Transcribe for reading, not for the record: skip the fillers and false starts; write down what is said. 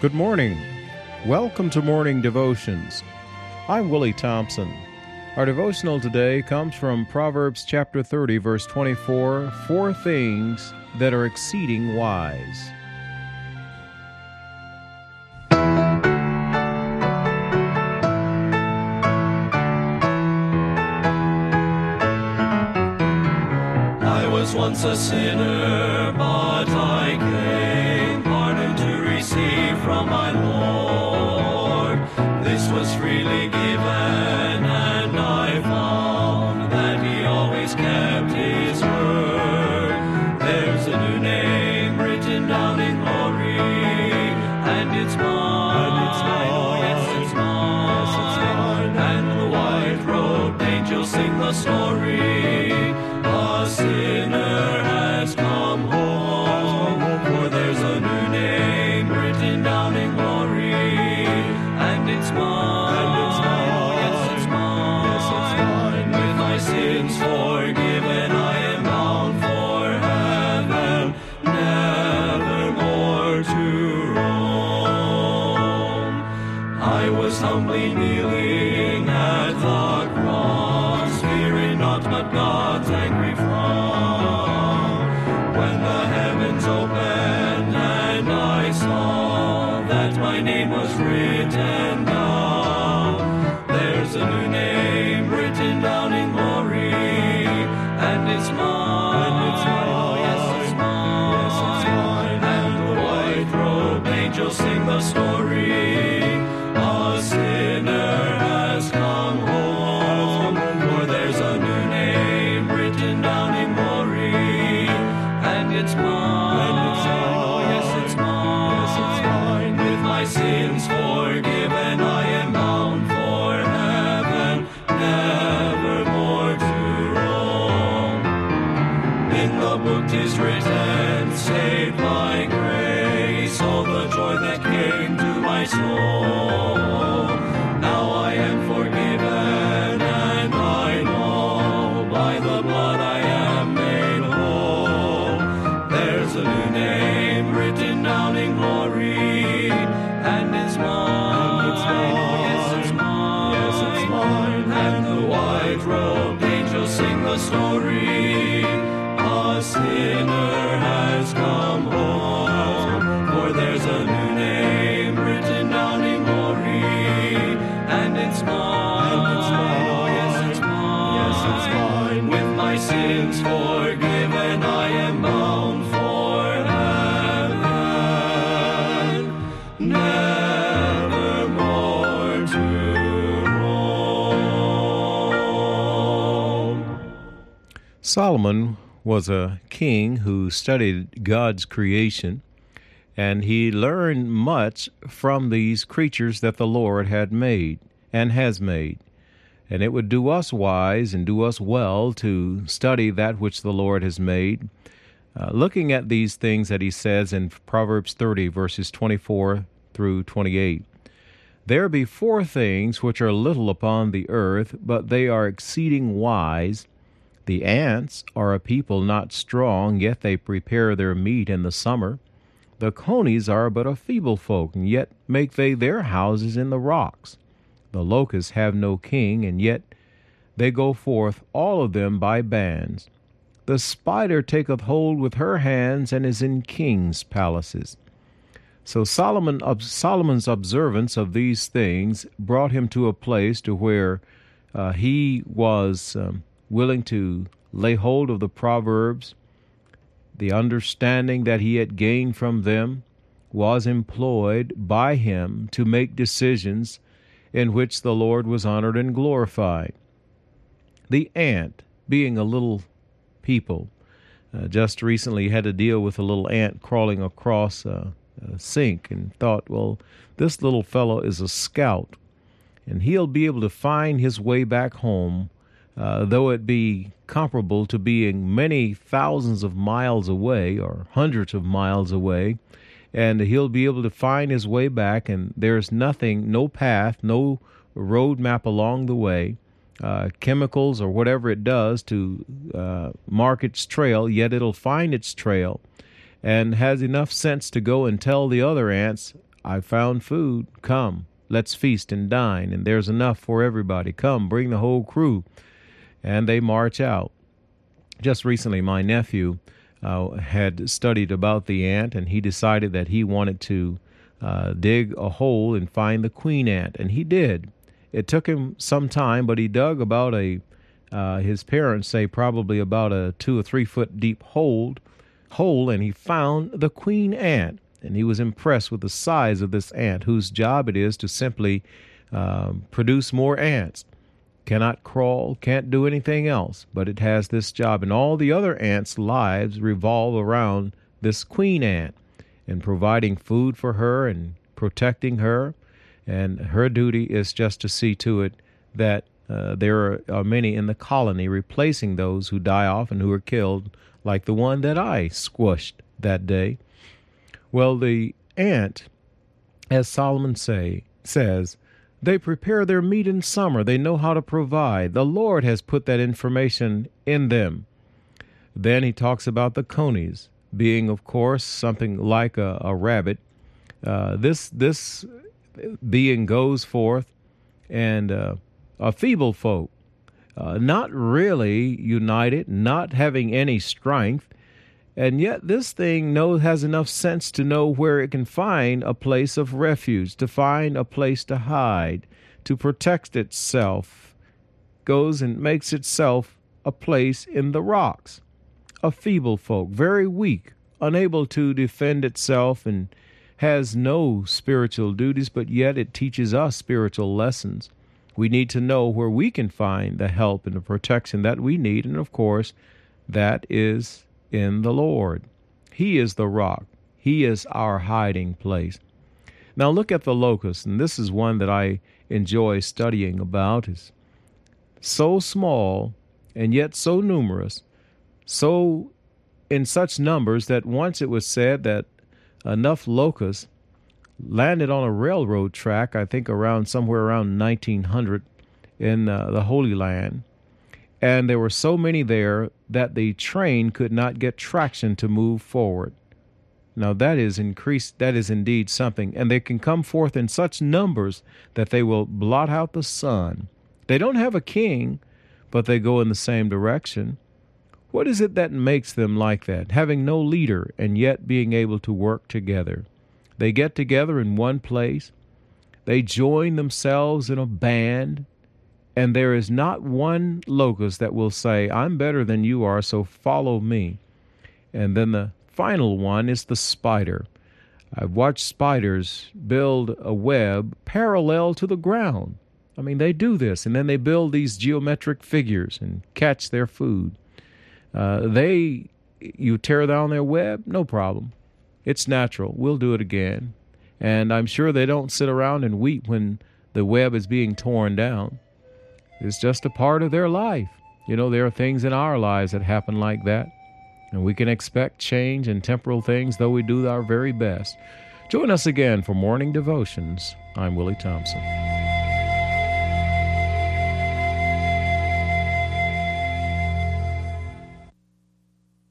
Good morning. Welcome to Morning Devotions. I'm Willie Thompson. Our devotional today comes from Proverbs chapter 30, verse 24, 4 things that are exceeding wise. I was once a sinner, but I came pardon to receive from my Lord. This was freely given, and I found that He always kept His word. There's a new name written down in glory, and it's mine. Oh, yes, it's mine. And the white-robed angels sing the story. A sinner has come home, for there's a new name written down in glory, and it's mine. Oh, yes, it's mine. With my sins forgiven, I am bound for heaven, never more to roam. I was humbly kneeling at the cross, fearing not but God's angry frown. When the heavens opened and I saw that my name was written down, there's a new name written down in glory, and it's mine. Oh, yes, it's mine. And the white-robed angels sing the story. A sinner has come home, for there's a new name written down in glory, and it's mine. Oh, yes, it's mine. With my sins forgiven, I am bound for heaven, never more to roam. In the book 'tis written, saved by grace, all the joy that came to my soul. Now I am forgiven, and I know by the blood I am made whole. There's a new name written down in glory, and it's mine. Oh, yes, it's mine. Yes, it's mine. And the white-robed angels sing the story. A sinner has come home, for there's a new name written down in glory, and it's mine. Oh, yes, it's mine. Yes, it's mine. With my sins forgiven, I am bound for heaven, never more to roam. Solomon was a king who studied God's creation, and he learned much from these creatures that the Lord had made and has made. And it would do us wise and do us well to study that which the Lord has made. Looking at these things that he says in Proverbs 30, verses 24 through 28. There be 4 things which are little upon the earth, but they are exceeding wise. The ants are a people not strong, yet they prepare their meat in the summer. The conies are but a feeble folk, and yet make they their houses in the rocks. The locusts have no king, and yet they go forth all of them by bands. The spider taketh hold with her hands, and is in kings' palaces. So Solomon's observance of these things brought him to a place to where he was willing to lay hold of the Proverbs. The understanding that he had gained from them was employed by him to make decisions in which the Lord was honored and glorified. The ant, being a little people, just recently had to deal with a little ant crawling across a sink, and thought, well, this little fellow is a scout, and he'll be able to find his way back home, though it be comparable to being many thousands of miles away or hundreds of miles away, and he'll be able to find his way back, and there's nothing, no path, no road map along the way, chemicals or whatever it does to mark its trail, yet it'll find its trail, and has enough sense to go and tell the other ants, I found food. Come, let's feast and dine, and there's enough for everybody. Come, bring the whole crew. And they march out. Just recently, my nephew had studied about the ant, and he decided that he wanted to dig a hole and find the queen ant, and he did. It took him some time, but he dug about his parents say probably about a 2 or 3 foot deep hole, and he found the queen ant. And he was impressed with the size of this ant, whose job it is to simply produce more ants. Cannot crawl, can't do anything else, but it has this job. And all the other ants' lives revolve around this queen ant and providing food for her and protecting her. And her duty is just to see to it that there are many in the colony, replacing those who die off and who are killed, like the one that I squished that day. Well, the ant, as Solomon says, they prepare their meat in summer. They know how to provide. The Lord has put that information in them. Then he talks about the conies being, of course, something like a rabbit. This being goes forth and a feeble folk, not really united, not having any strength. And yet this thing has enough sense to know where it can find a place of refuge, to find a place to hide, to protect itself. Goes and makes itself a place in the rocks. A feeble folk, very weak, unable to defend itself, and has no spiritual duties, but yet it teaches us spiritual lessons. We need to know where we can find the help and the protection that we need, and of course, that is in the Lord. He is the rock. He is our hiding place. Now look at the locust, and this is one that I enjoy studying about. It's so small and yet so numerous, so in such numbers that once it was said that enough locusts landed on a railroad track, I think somewhere around 1900 in the Holy Land. And there were so many there that the train could not get traction to move forward. Now that is indeed something. And they can come forth in such numbers that they will blot out the sun. They don't have a king, but they go in the same direction. What is it that makes them like that? Having no leader and yet being able to work together. They get together in one place. They join themselves in a band. And there is not one locust that will say, I'm better than you are, so follow me. And then the final one is the spider. I've watched spiders build a web parallel to the ground. I mean, they do this, and then they build these geometric figures and catch their food. You tear down their web, no problem. It's natural. We'll do it again. And I'm sure they don't sit around and weep when the web is being torn down. It's just a part of their life. There are things in our lives that happen like that. And we can expect change in temporal things, though we do our very best. Join us again for Morning Devotions. I'm Willie Thompson.